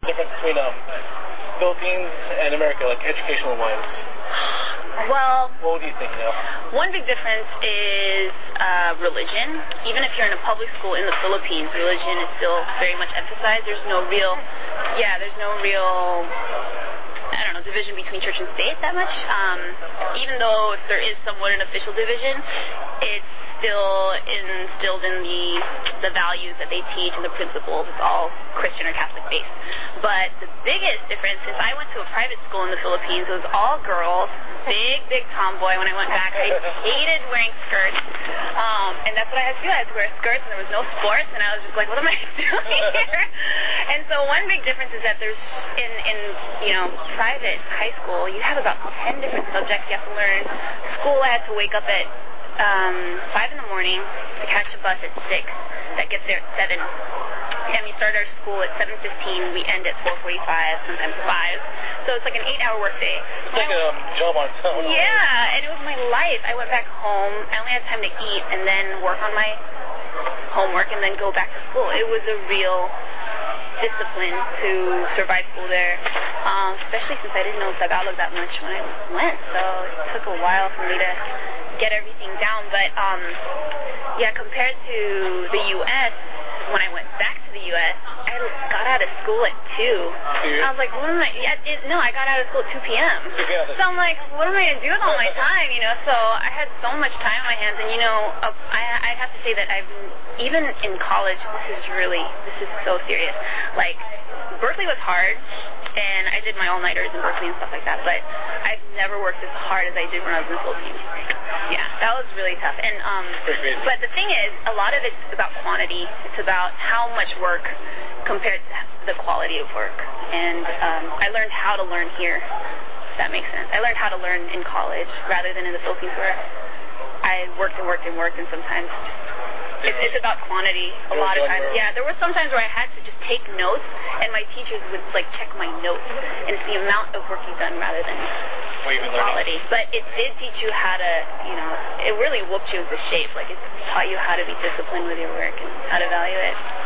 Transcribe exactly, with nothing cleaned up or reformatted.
difference between um, Philippines and America, like educational-wise? Well, what would you think, you know? One big difference is uh, religion. Even if you're in a public school in the Philippines, religion is still very much emphasized. There's no real, yeah, there's no real, I don't know, division between church and state that much. Um, even though if there is somewhat an official division, it's still instilled in the the values that they teach and the principles. It's all Christian or Catholic based. But the biggest difference is I went to a private school in the Philippines. It was all girls, big, big tomboy. When I went back, I hated wearing skirts. Um, and that's what I had to do. I had to wear skirts, and there was no sports, and I was just like, what am I doing here? And so one big difference is that there's, in, in you know, private high school, you have about ten different subjects you have to learn. School, I had to wake up at um, five in the morning to catch a bus at six that gets there at seven. And we start our school at seven fifteen. We end at four forty-five, sometimes five. So it's like an eight-hour workday. It's like a um, job on its own. Yeah, and it was my life. I went back home. I only had time to eat and then work on my homework and then go back to school. It was a real discipline to survive school there, um, especially since I didn't know Tagalog that much when I went. So it took a while for me to get everything down. But um, yeah, compared to the U S, when I went back to the U S, I got out of school at two. I was like, what am I, yeah, it, no, I got out of school at two p.m. So I'm like, what am I going to do with all my time, you know? So I had so much time on my hands, and, you know, uh, I, I have to say that I've, even in college, this is really, this is so serious. Like, Berkeley was hard, and I did my all-nighters in Berkeley and stuff like that, but I've never worked as hard as I did when I was in the Philippines. Yeah, that was really tough. And um, but the thing is, a lot of it's about quantity. It's about how much work compared to the quality of work. And um, I learned how to learn here, if that makes sense. I learned how to learn in college rather than in the Philippines where I worked and worked and worked, and sometimes it's, it's about quantity a lot of times. Yeah, there were some times where I had to just take notes, and my teachers would like check my notes, and it's the amount of work you've done rather than the quality. But it did teach you how to, you know, it really whooped you into shape. Like, it taught you how to be disciplined with your work and how to value it.